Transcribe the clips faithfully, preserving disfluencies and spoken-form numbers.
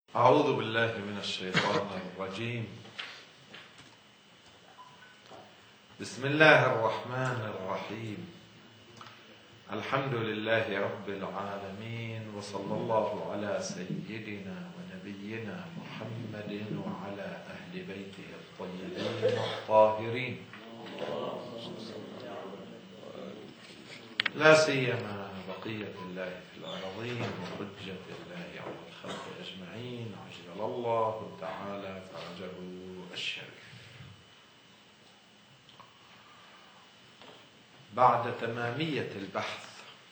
أعوذ بالله من الشيطان الرجيم. بسم الله الرحمن الرحيم. الحمد لله رب العالمين، وصلى الله على سيدنا ونبينا محمد وعلى أهل بيته الطيبين الطاهرين، لا سيما بقية الله في الأرضين وحجة الله على الخلق أجمعين، عجل الله تعالى فرجه الشريف. بعد تمامية البحث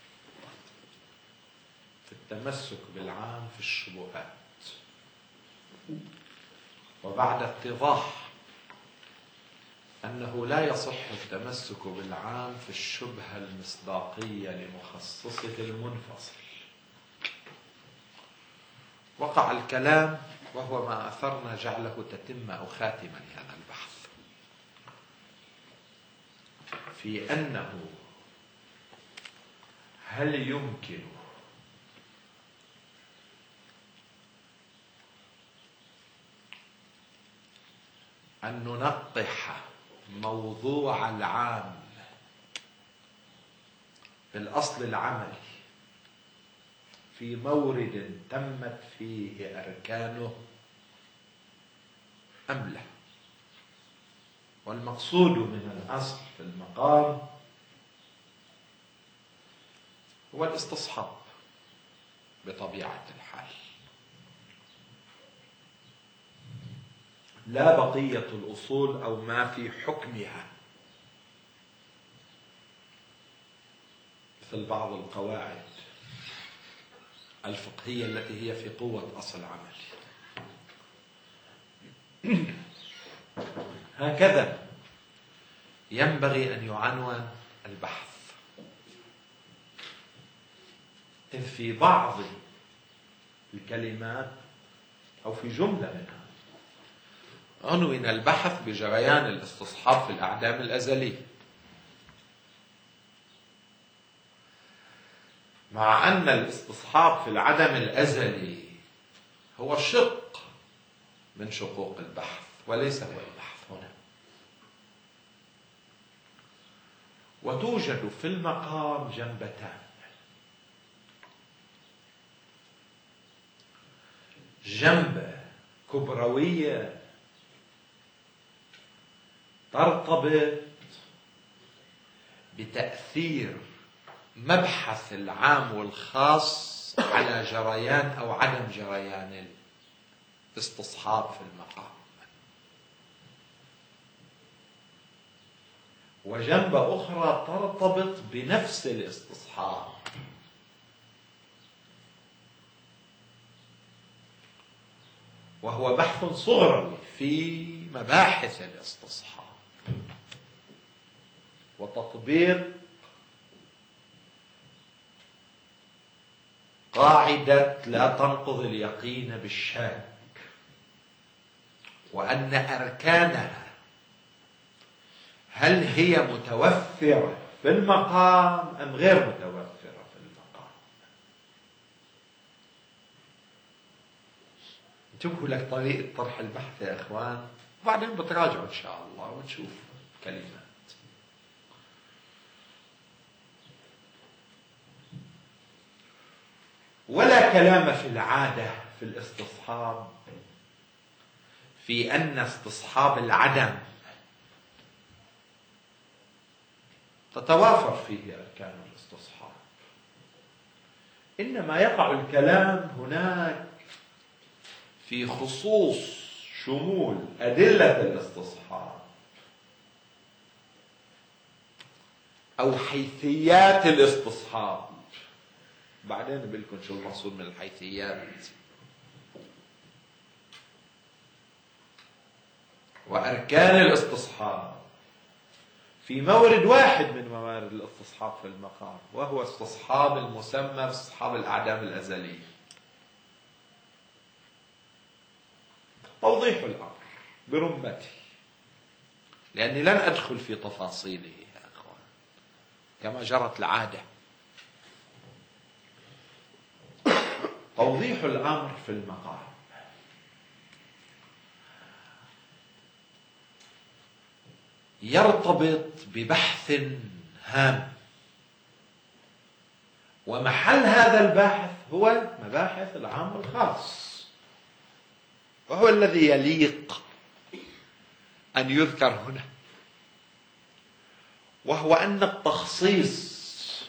في التمسك بالعام في الشبهات، وبعد اتضاح أنه لا يصح التمسك بالعام في الشبهة المصداقية لمخصصه المنفصل، وقع الكلام وهو ما أثرنا جعله تتم أو خاتما لهذا البحث في أنه هل يمكن أن ننقح موضوع العام في الأصل العملي في مورد تمت فيه أركانه أم لا؟ والمقصود من الأصل في المقام هو الاستصحاب بطبيعة الحال، لا بقية الأصول أو ما في حكمها، مثل بعض القواعد الفقهية التي هي في قوة أصل عملي. هكذا ينبغي أن يعنون البحث، إذ في بعض الكلمات أو في جملة منها عنون البحث بجريان الاستصحاب في الأعدام الأزلية، مع أن الاستصحاب في العدم الأزلي هو شق من شقوق البحث وليس هو البحث هنا. وتوجد في المقام جنبتان: جنبة كبروية ترتبط بتأثير مبحث العام والخاص على جريان أو عدم جريان الاستصحاب في المقام، وجنبة أخرى ترتبط بنفس الاستصحاب، وهو بحث صغروي في مباحث الاستصحاب وتطبيق قاعدة لا تنقض اليقين بالشك، وأن أركانها هل هي متوفرة في المقام أم غير متوفرة في المقام. انتبهوا لك طريقة طرح البحث يا إخوان، وبعدين بتراجعوا إن شاء الله ونشوف كلمات. ولا كلام في العادة في الاستصحاب في أن استصحاب العدم تتوافر فيه أركان الاستصحاب، إنما يقع الكلام هناك في خصوص شمول أدلة الاستصحاب أو حيثيات الاستصحاب. بعدين بلكم شو المقصود من الحيثيات. وأركان الاستصحاب في مورد واحد من موارد الاستصحاب في المقام، وهو استصحاب المسمى استصحاب الأعدام الأزلية. توضيح الأمر برمته، لأني لن أدخل في تفاصيله يا أخوان كما جرت العادة. توضيح الأمر في المقام يرتبط ببحث هام، ومحل هذا البحث هو مباحث العام والخاص، وهو الذي يليق أن يذكر هنا، وهو أن التخصيص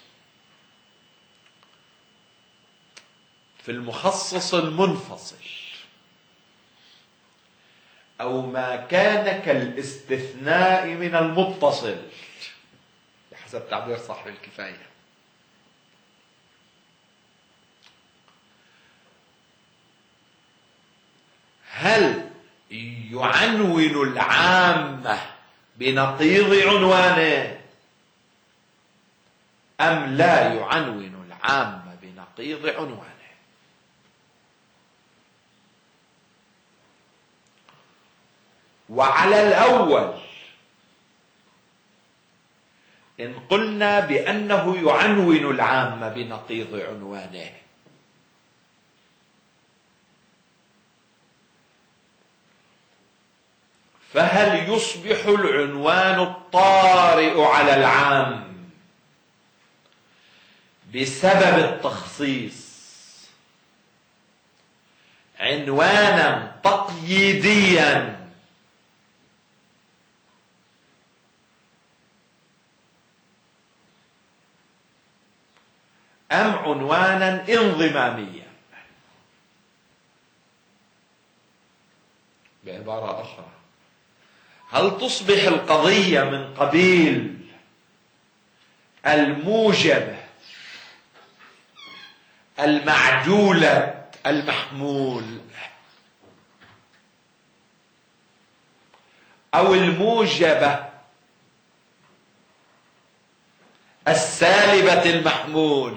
في المخصص المنفصل أو ما كان كالاستثناء من المتصل بحسب تعبير صاحب الكفاية، هل يعنون العامة بنقيض عنوانه أم لا يعنون العامة بنقيض عنوانه؟ وعلى الأول إن قلنا بأنه يعنون العامة بنقيض عنوانه، فهل يصبح العنوان الطارئ على العام بسبب التخصيص عنوانا تقييديا أم عنوانا انضماميا؟ بعبارة أخرى، هل تصبح القضية من قبيل الموجبة المعدولة المحمول أو الموجبة السالبة المحمول،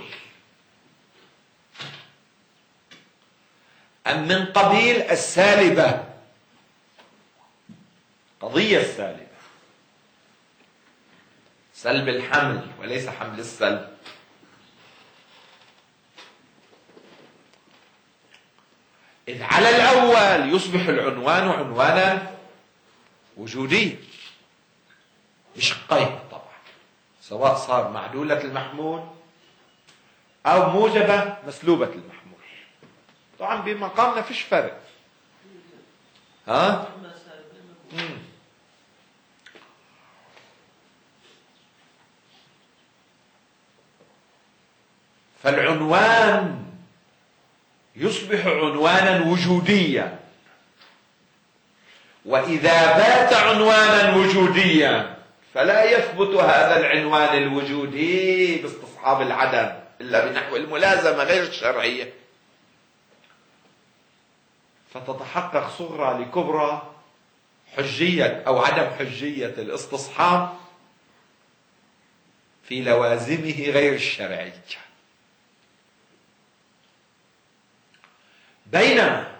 أم من قبيل السالبة، قضية السالبة، سلب الحمل وليس حمل السلب؟ إذ على الأول يصبح العنوان عنوانا وجوديا بشقين طبعا، سواء صار معدولة المحمول أو موجبة مسلوبة المحمول. طبعا بمقامنا فيش فرق، ها؟ مم. فالعنوان يصبح عنوانا وجوديا، وإذا بات عنوانا وجوديا فلا يثبت هذا العنوان الوجودي باستصحاب العدم إلا بنحو الملازمة غير الشرعية، فتتحقق صغرى لكبرى حجية أو عدم حجية الاستصحاب في لوازمه غير الشرعية. بينما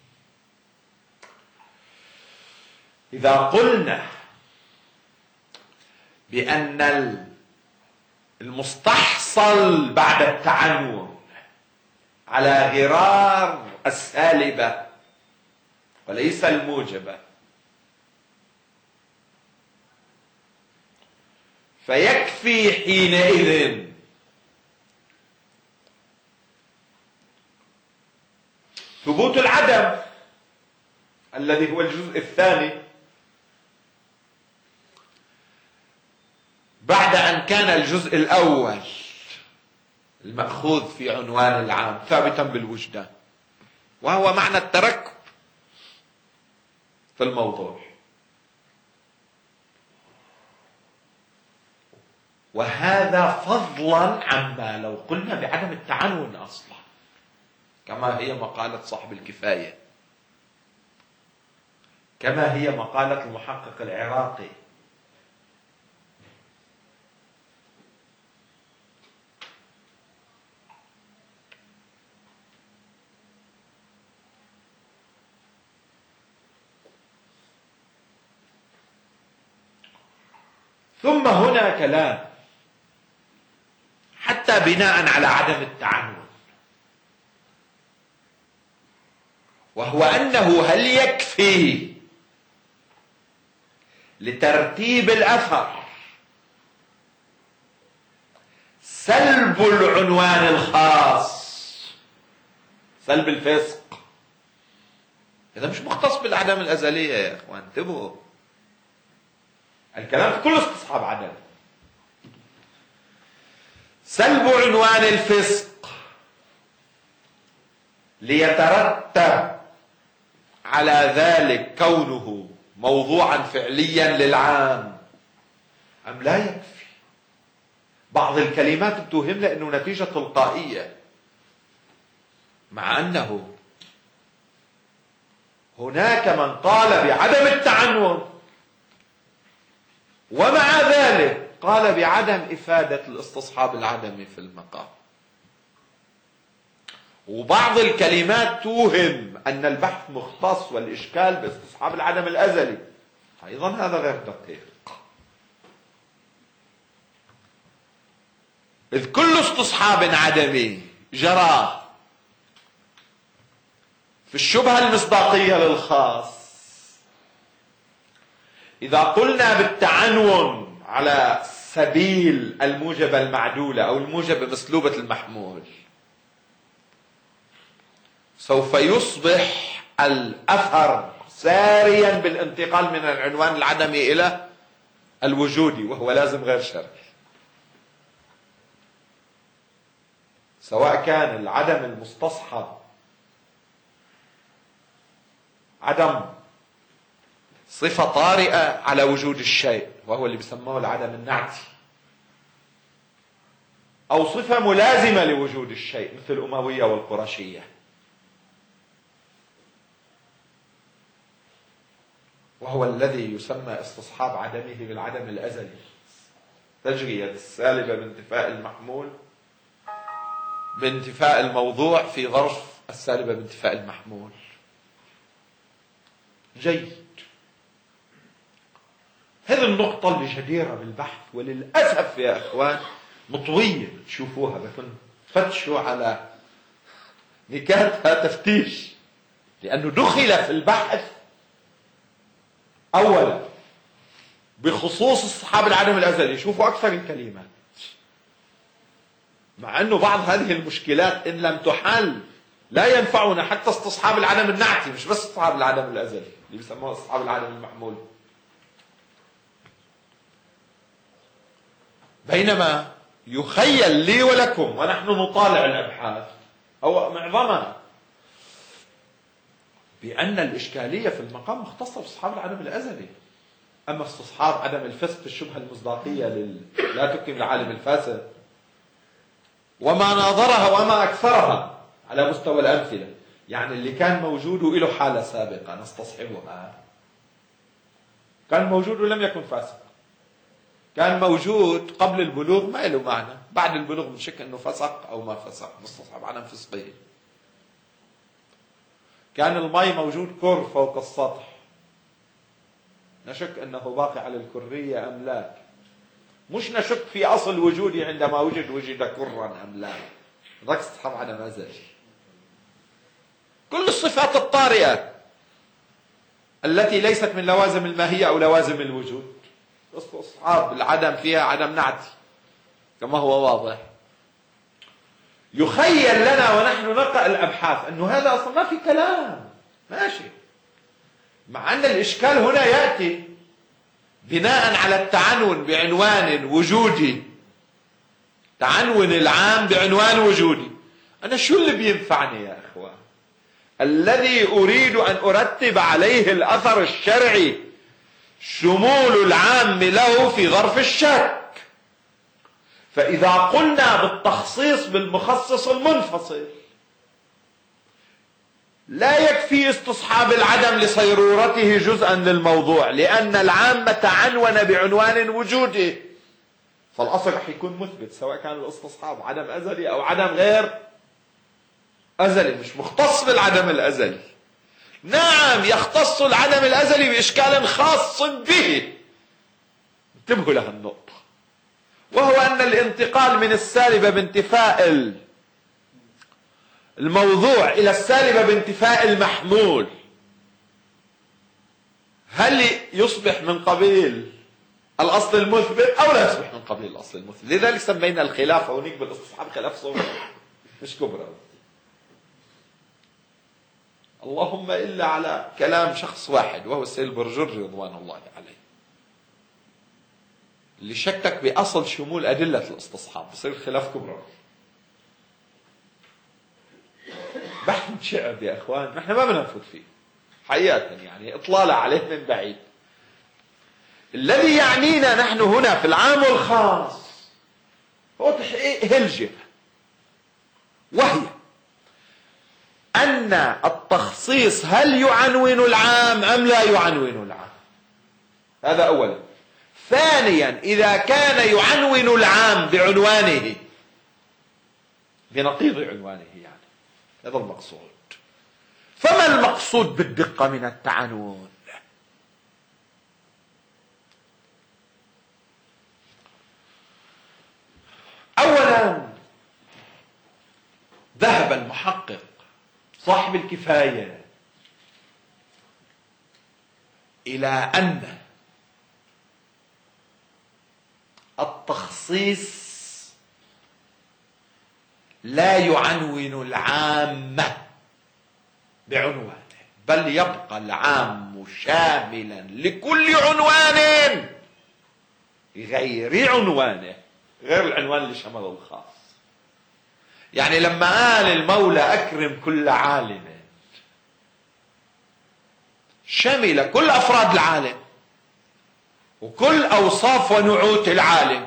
إذا قلنا بأن المستحصل بعد التعنون على غرار السالبة وليس الموجبة، فيكفي حينئذ ثبوت العدم الذي هو الجزء الثاني بعد أن كان الجزء الأول المأخوذ في عنوان العام ثابتا بالوجدان، وهو معنى التركب في الموضوع. وهذا فضلا عما لو قلنا بعدم التعنون أصلا، كما هي مقالة صاحب الكفاية، كما هي مقالة المحقق العراقي. ثم هنا كلام حتى بناء على عدم التعنون، وهو أنه هل يكفي لترتيب الأثر، سلب العنوان الخاص، سلب الفسق. هذا مش مختص بالأعدام الأزلية يا إخوان، انتبهوا، الكلام في كل استصحاب عدم. سلب عنوان الفسق ليترتب على ذلك كونه موضوعا فعليا للعام أم لا يكفي؟ بعض الكلمات بتوهم لأنه نتيجة تلقائية، مع أنه هناك من قال بعدم التعنون ومع ذلك قال بعدم إفادة الاستصحاب العدمي في المقام. وبعض الكلمات توهم أن البحث مختص والإشكال باستصحاب العدم الأزلي، أيضا هذا غير دقيق، إذ كل استصحاب عدمي جرى في الشبهة المصداقية للخاص. إذا قلنا بالتعنون على سبيل الموجبة المعدولة أو الموجبة مسلوبة المحمول، سوف يصبح الأثر ساريا بالانتقال من العنوان العدمي إلى الوجودي، وهو لازم غير شرعي، سواء كان العدم المستصحب عدم صفة طارئة على وجود الشيء وهو اللي بيسموه العدم النعتي، أو صفة ملازمة لوجود الشيء مثل الأموية والقرشية، وهو الذي يسمى استصحاب عدمه بالعدم الأزلي، تجرية السالبة بانتفاء المحمول بانتفاء الموضوع في ظرف السالبة بانتفاء المحمول. جيد، هذه النقطة اللي جديرة بالبحث، وللأسف يا أخوان مطوية تشوفوها، بكون فتشوا على نكاتها تفتيش، لأنه دخل في البحث أولا بخصوص الصحاب العدم الأزلي. شوفوا أكثر الكلمات، مع أنه بعض هذه المشكلات إن لم تحل لا ينفعنا حتى استصحاب العدم النعتي، مش بس استصحاب العدم الأزلي اللي بيسموه استصحاب العدم المحمول. بينما يخيل لي ولكم ونحن نطالع الأبحاث أو معظمها بأن الإشكالية في المقام مختصة باستصحاب العدم الأزلي، أما استصحاب عدم الفسق في الشبهة المصداقية لل... لا تكرم العالم الفاسد وما ناظرها وما أكثرها على مستوى الأمثلة، يعني اللي كان موجود وله حالة سابقة نستصحبها، كان موجود ولم يكن فاسقا، كان موجود قبل البلوغ ما له معنى، بعد البلوغ بنشك أنه فسق أو ما فسق، مستصحب عدم فسقه. كان الماء موجود كر فوق السطح، نشك أنه باقي على الكرية أم لا، مش نشك في أصل وجودي عندما وجد وجد كرا أم لا، ذاك استصحاب عدم أزلي. كل الصفات الطارئة التي ليست من لوازم الماهية أو لوازم الوجود استصحاب العدم فيها عدم نعتي كما هو واضح. يخيل لنا ونحن نقرأ الأبحاث أنه هذا أصلا ما في كلام ماشي، مع أن الإشكال هنا يأتي بناء على التعنون بعنوان وجودي، تعنون العام بعنوان وجودي. أنا شو اللي بينفعني يا أخوان؟ الذي أريد أن أرتب عليه الأثر الشرعي شمول العام له في ظرف الشك. فإذا قلنا بالتخصيص بالمخصص المنفصل لا يكفي استصحاب العدم لصيرورته جزءا للموضوع، لأن العام تعنون بعنوان وجودي، فالأصل رح يكون مثبت سواء كان الاستصحاب عدم أزلي أو عدم غير أزلي، مش مختص بالعدم الأزلي. نعم يختص العدم الأزلي بإشكال خاص به، انتبهوا لها النقطة، وهو أن الانتقال من السالبة بانتفاء الموضوع إلى السالبة بانتفاء المحمول هل يصبح من قبيل الأصل المثبت أو لا يصبح من قبيل الأصل المثبت؟ لذلك سمينا الخلاف هونيك بالاستصحاب خلاف صغير مش كبرى، اللهم إلا على كلام شخص واحد وهو السيد البرجرجي رضوان الله عليه، اللي شكك بأصل شمول أدلة الاستصحاب، بصير الخلاف كبرى. بحث شعب يا أخوان نحن ما بننفذ فيه حقيقة، يعني إطلالة عليه من بعيد. الذي يعنينا نحن هنا في العام والخاص هو تحقيق هلجة، وهي أن التخصيص هل يعنون العام أم لا يعنون العام، هذا أولا. ثانيا إذا كان يعنون العام بعنوانه بنقيض عنوانه، يعني هذا المقصود. فما المقصود بالدقة من التعنون؟ أولا ذهب المحقق صاحب الكفاية إلى أن التخصيص لا يعنون العام بعنوانه، بل يبقى العام شاملا لكل عنوان غير عنوانه، غير العنوان اللي شمل الخاص. يعني لما قال المولى أكرم كل عالم شمل كل أفراد العالم وكل أوصاف ونعوت العالم،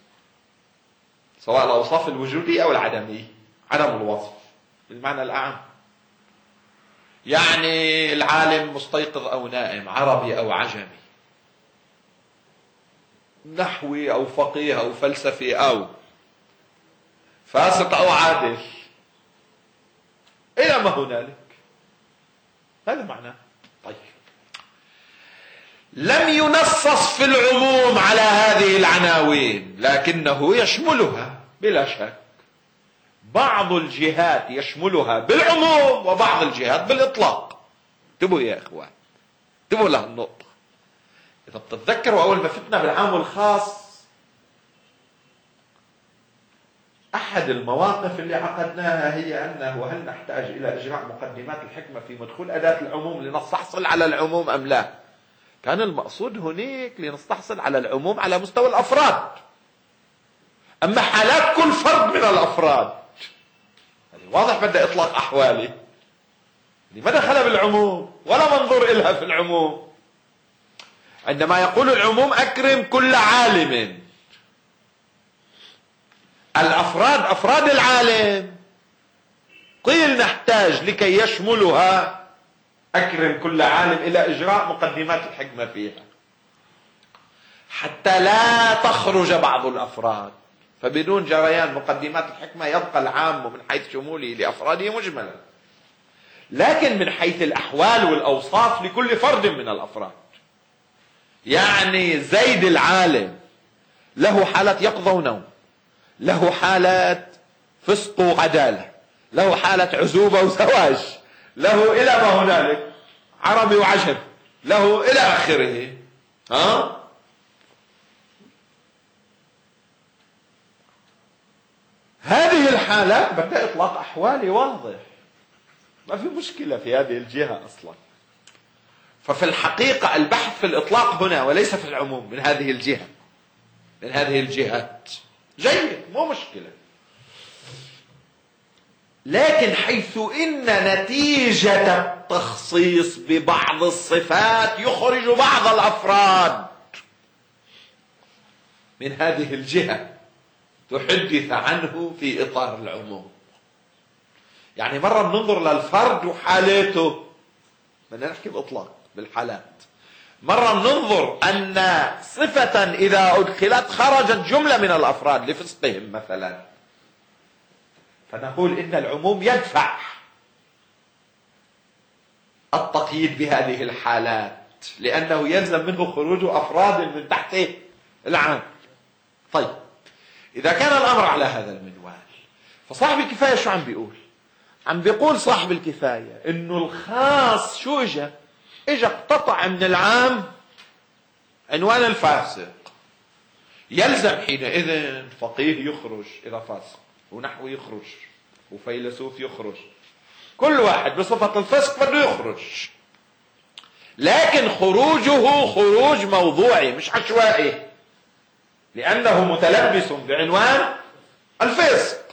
سواء الأوصاف الوجودية أو العدمية، عدم الوصف بالمعنى الأعم. يعني العالم مستيقظ أو نائم، عربي أو عجمي، نحوي أو فقيه أو فلسفي أو فاسق أو عادل، إلى ما هنالك، هذا معناه. طيب لم ينصص في العموم على هذه العناوين، لكنه يشملها بلا شك. بعض الجهات يشملها بالعموم وبعض الجهات بالإطلاق. انتبهوا يا إخوان، انتبهوا لها النقطة. إذا بتتذكروا أول ما فتنا بالعام والخاص، أحد المواقف اللي عقدناها هي أنه هل نحتاج إلى إجراء مقدمات الحكمة في مدخول أداة العموم لنستحصل على العموم أم لا؟ كان المقصود هناك لنستحصل على العموم على مستوى الأفراد، أما حالات كل فرد من الأفراد واضح بدأ إطلاق أحوالي ما دخل بالعموم ولا منظور إلها في العموم. عندما يقول العموم أكرم كل عالم، الأفراد أفراد العالم قيل نحتاج لكي يشملها أكرم كل عالم إلى إجراء مقدمات الحكمة فيها حتى لا تخرج بعض الأفراد، فبدون جريان مقدمات الحكمة يبقى العام من حيث شموله لأفراده مجملا، لكن من حيث الأحوال والأوصاف لكل فرد من الأفراد. يعني زيد العالم له حالة يقظة ونوم، له حالة فسق وعدالة، له حالة عزوبة وزواج، له إلى ما هنالك، عربي وعجم، له إلى آخره. ها؟ هذه الحالات بدأ إطلاق أحوالي واضح، ما في مشكلة في هذه الجهة أصلا. ففي الحقيقة البحث في الإطلاق هنا وليس في العموم من هذه الجهة، من هذه الجهات جيد، مو مشكلة. لكن حيث إن نتيجة التخصيص ببعض الصفات يخرج بعض الأفراد من هذه الجهة تحدث عنه في إطار العموم. يعني مرة بننظر للفرد وحالته، بدنا نحكي بإطلاق بالحالات. مرة بننظر أن صفة إذا أدخلت خرجت جملة من الأفراد لفسقهم مثلا، فنقول إن العموم يدفع التقييد بهذه الحالات لأنه يلزم منه خروج أفراد من تحته العام. طيب إذا كان الأمر على هذا المنوال، فصاحب الكفاية شو عم بيقول؟ عم بيقول صاحب الكفاية إنه الخاص شو إجا؟ اجا اقتطع من العام عنوان الفاسق، يلزم حينئذ فقيه يخرج إذا فاسق، ونحوي يخرج، وفيلسوف يخرج، كل واحد بصفة الفسق بده يخرج، لكن خروجه خروج موضوعي مش عشوائي، لأنه متلبس بعنوان الفسق.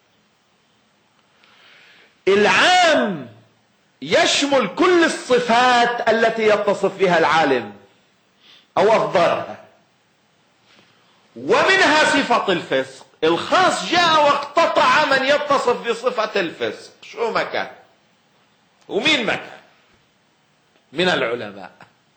العام يشمل كل الصفات التي يتصف بها العالم أو أفضلها، ومنها صفة الفسق. الخاص جاء واقتطع من يتصف بصفة الفسق، شو ما كان ومين ما كان من العلماء،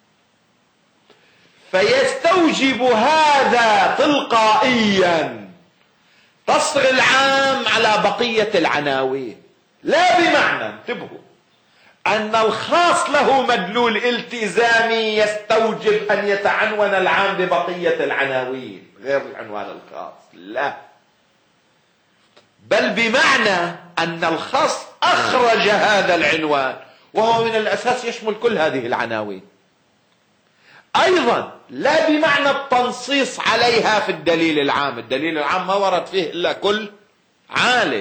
فيستوجب هذا تلقائيا تصغي العام على بقية العناوين، لا بمعنى انتبهوا أن الخاص له مدلول التزامي يستوجب أن يتعنون العام ببقية العناوين غير العنوان الخاص، لا، بل بمعنى أن الخاص أخرج هذا العنوان وهو من الأساس يشمل كل هذه العناوين. أيضا لا بمعنى التنصيص عليها في الدليل العام، الدليل العام ما ورد فيه إلا كل عالم،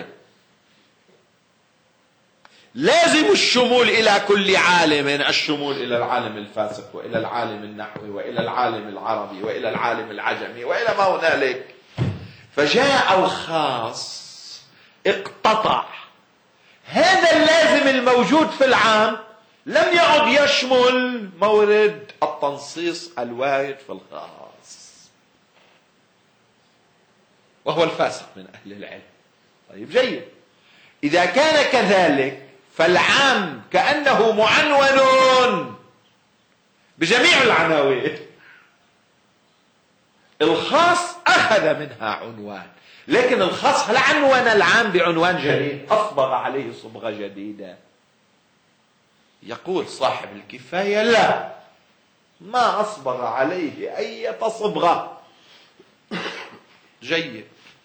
لازم الشمول إلى كل عالم، الشمول إلى العالم الفاسق وإلى العالم النحوي وإلى العالم العربي وإلى العالم العجمي وإلى ما هنالك. فجاء الخاص اقتطع هذا اللازم الموجود في العام، لم يعد يشمل مورد التنصيص الوارد في الخاص، وهو الفاسق من أهل العلم. طيب جيد، إذا كان كذلك فالعام كأنه معنون بجميع العناوين، الخاص أخذ منها عنوان، لكن الخاص هل عنون العام بعنوان جديد، أصبغ عليه صبغة جديدة؟ يقول صاحب الكفاية لا، ما أصبغ عليه أي صبغة. جيد.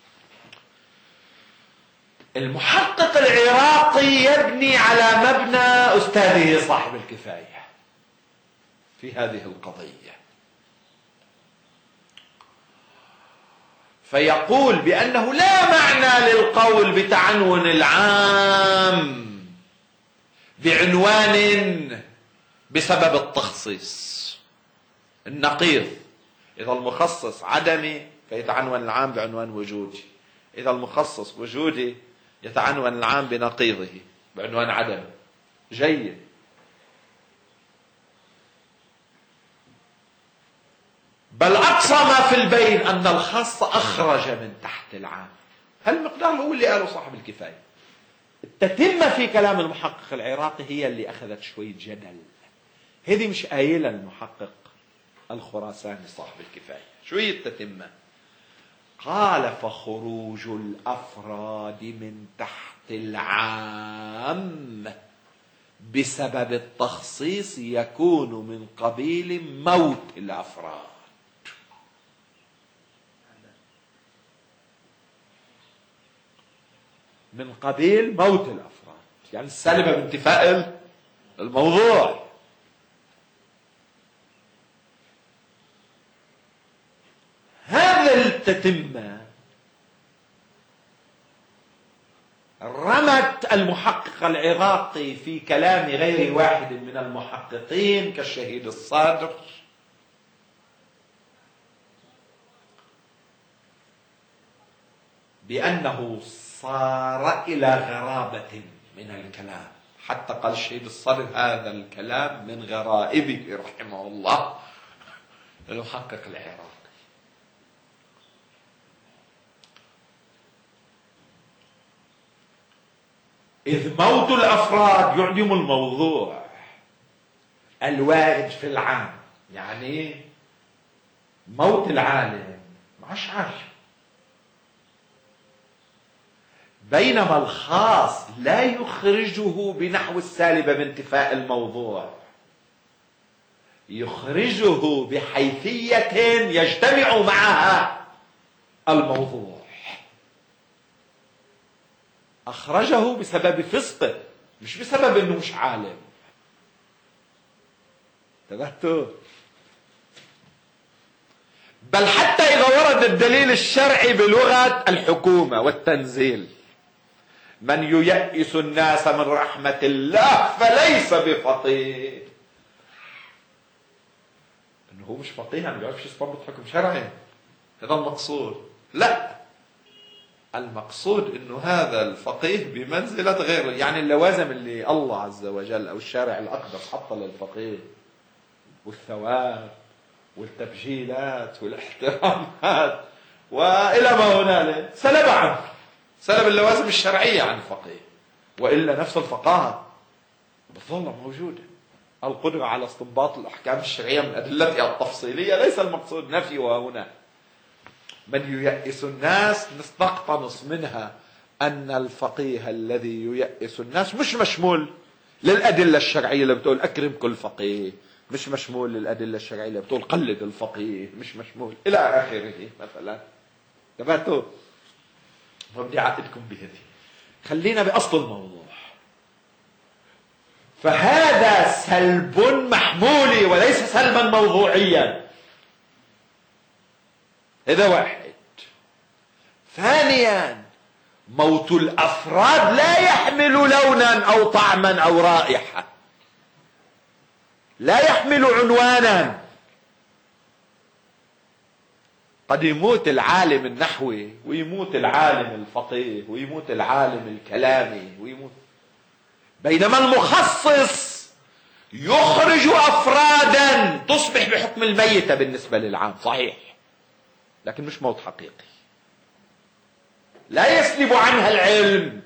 المحقق العراقي يبني على مبنى أستاذه صاحب الكفاية في هذه القضية، فيقول بأنه لا معنى للقول بتعنون العام بعنوان بسبب التخصيص النقيض. إذا المخصص عدمي فيتعنون العام بعنوان وجودي، إذا المخصص وجودي يتعنون العام بنقيضه بعنوان عدمي. جيد. بل أقصى ما في البين أن الخاص أخرج من تحت العام. هالمقدار هو اللي قاله صاحب الكفاية. التتمة في كلام المحقق العراقي هي اللي أخذت شوية جدل. هذه مش قايلة المحقق الخراساني صاحب الكفاية، شوية التتمة. قال فخروج الأفراد من تحت العام بسبب التخصيص يكون من قبيل موت الأفراد. من قبيل موت الأفراد، يعني السالبة بانتفاء الموضوع. هذا التتمة رمت المحقق العراقي في كلام غير واحد من المحققين كالشهيد الصادر بأنه صار إلى غرابة من الكلام، حتى قال الشهيد الصادر هذا الكلام من غرائبه رحمه الله المحقق العراقي. إذ موت الأفراد يعدم الموضوع الوارد في العام، يعني موت العالم معش عاش، بينما الخاص لا يخرجه بنحو السالبة بانتفاء الموضوع، يخرجه بحيثية يجتمع معها الموضوع. أخرجه بسبب فسقه مش بسبب أنه مش عالم. انتبهتوا؟ بل حتى إذا ورد الدليل الشرعي بلغة الحكومة والتنزيل، من ييئس الناس من رحمة الله فليس بفقيه، انه هو مش فقيه، ما بيعرفش يستنبط حكم شرعي، هذا المقصود. لا، المقصود انه هذا الفقيه بمنزلة غير، يعني اللوازم اللي الله عز وجل او الشارع الاقدس حط للفقيه، والثواب والتبجيلات والاحترامات والى ما هنالك، سلب عنه، سلب اللوازم الشرعية عن الفقيه. وإلا نفس الفقاهة بالظلم موجودة. القدرة على استنباط الأحكام الشرعية من أدلتها التفصيلية ليس المقصود نفيها هنا. من ييئس الناس نستقتنص منها أن الفقيه الذي ييئس الناس مش مشمول للأدلة الشرعية اللي بتقول أكرم كل فقيه، مش مشمول للأدلة الشرعية اللي بتقول قلد الفقيه، مش مشمول إلى آخره. مثلا تبعتوا، بدي أعقدكم بهذه، خلينا بأصل الموضوع. فهذا سلب محمولي وليس سلبا موضوعيا، هذا واحد. ثانيا، موت الأفراد لا يحمل لونا أو طعما أو رائحة، لا يحمل عنوانا. قد يموت العالم النحوي ويموت العالم الفقيه ويموت العالم الكلامي ويموت، بينما المخصص يخرج أفرادا تصبح بحكم الميتة بالنسبة للعام، صحيح، لكن مش موت حقيقي، لا يسلب عنها العلم،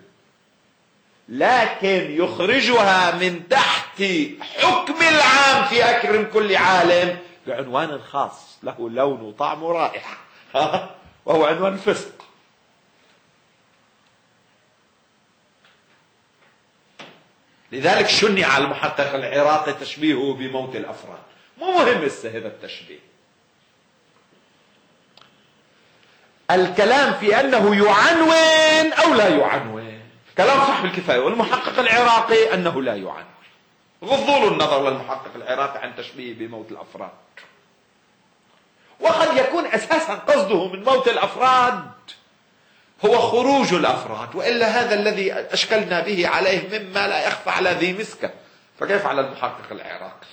لكن يخرجها من تحت حكم العام في أكرم كل عالم بعنوان خاص له لون وطعم ورائحة، وهو عنوان الفسق. لذلك شنع المحقق العراقي تشبيهه بموت الأفراد. مو مهم هذا التشبيه، الكلام في أنه يعنون أو لا يعنون، كلام صاحب الكفاية والمحقق العراقي أنه لا يعنون. غضوا النظر للمحقق العراقي عن تشبيه بموت الأفراد، وقد يكون أساسا قصده من موت الأفراد هو خروج الأفراد، وإلا هذا الذي أشكلنا به عليه مما لا يخفى على ذي مسكة، فكيف على المحقق العراقي؟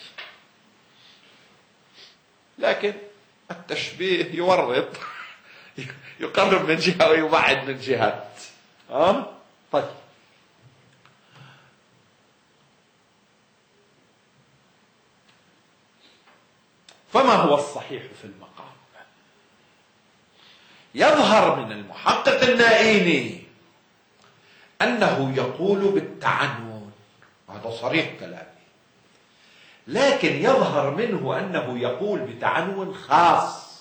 لكن التشبيه يورط، يقرب من جهة ويبعد من جهات. أه؟ طيب، فما هو الصحيح في المقام؟ يظهر من المحقق النائيني أنه يقول بالتعنون، هذا صريح كلامي، لكن يظهر منه أنه يقول بتعنون خاص،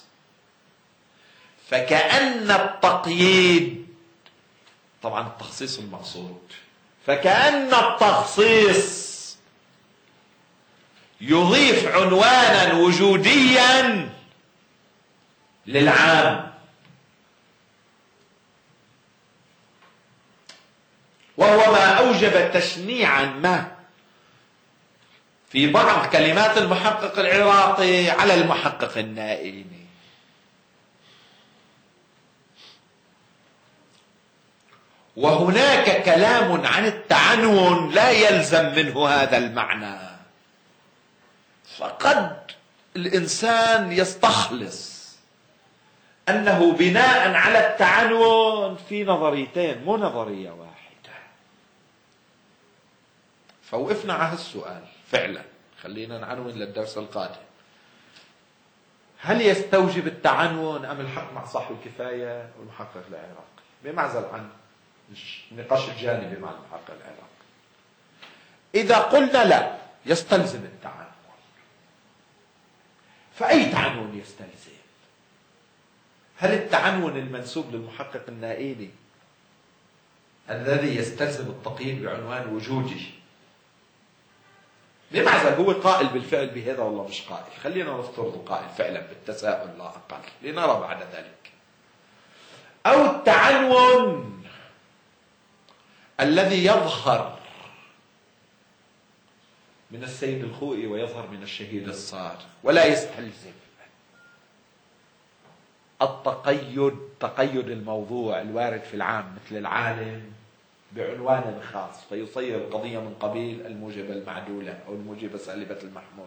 فكأن التقييد، طبعا التخصيص المقصود، فكأن التخصيص يضيف عنوانا وجوديا للعام، وهو ما أوجب تشنيعا ما في بعض كلمات المحقق العراقي على المحقق النائيني. وهناك كلام عن التعنون لا يلزم منه هذا المعنى، فقد الإنسان يستخلص أنه بناء على التعنون في نظريتين، مو نظرية واحدة. فوقفنا على هالسؤال فعلا، خلينا نعنون للدرس القادم: هل يستوجب التعنون أم الحق مع صاحب الكفاية والمحقق العراقي؟ بمعزل عن النقاش الجانبي مع المحقق العراقي. إذا قلنا لا، يستلزم التعنون، فأي تعنون يستلزم؟ هل التعنون المنسوب للمحقق النائيني الذي يستلزم التقييد بعنوان وجودي، بمعزل هو قائل بالفعل بهذا والله مش قائل، خلينا نفترض قائل فعلا بالتساؤل لا أقل لنرى بعد ذلك، أو التعنون الذي يظهر من السيد الخوئي ويظهر من الشهيد الصادق، ولا يستلزم التقيد تقيد الموضوع الوارد في العام مثل العالم بعنوان خاص فيصير القضية من قبيل الموجبة المعدولة أو الموجبة سالبة المحمول.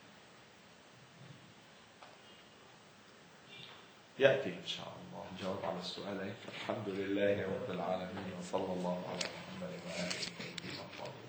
يأتي إن شاء الله الجواب على السؤالين. الحمد لله رب العالمين، وصلى الله على محمد وآله وصحبه.